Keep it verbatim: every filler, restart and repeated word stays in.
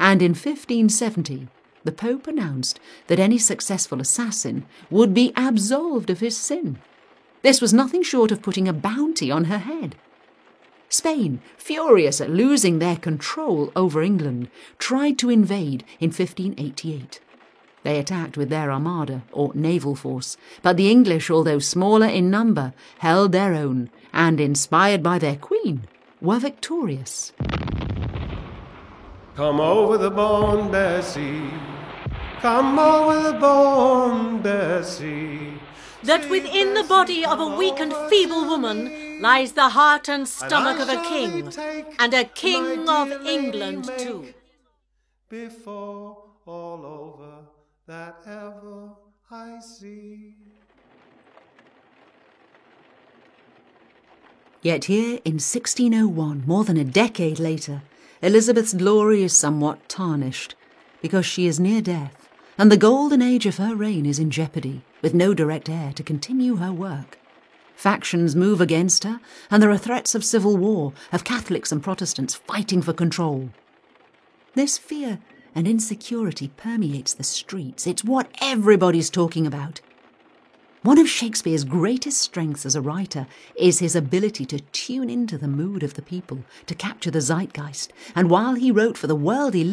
and in fifteen seventy the Pope announced that any successful assassin would be absolved of his sin. This was nothing short of putting a bounty on her head. Spain, furious at losing their control over England, tried to invade in fifteen eighty-eight. They attacked with their armada, or naval force, but the English, although smaller in number, held their own and, inspired by their queen, were victorious. Come over the Bonde Sea, come over the Bonde Sea. That within the body of a weak and feeble woman lies the heart and stomach of a king, and a king of England too. Before all over that ever I see. Yet here in sixteen oh one, more than a decade later, Elizabeth's glory is somewhat tarnished, because she is near death, and the golden age of her reign is in jeopardy, with no direct heir to continue her work. Factions move against her, and there are threats of civil war, of Catholics and Protestants fighting for control. This fear and insecurity permeates the streets. It's what everybody's talking about. One of Shakespeare's greatest strengths as a writer is his ability to tune into the mood of the people, to capture the zeitgeist, and while he wrote for the world he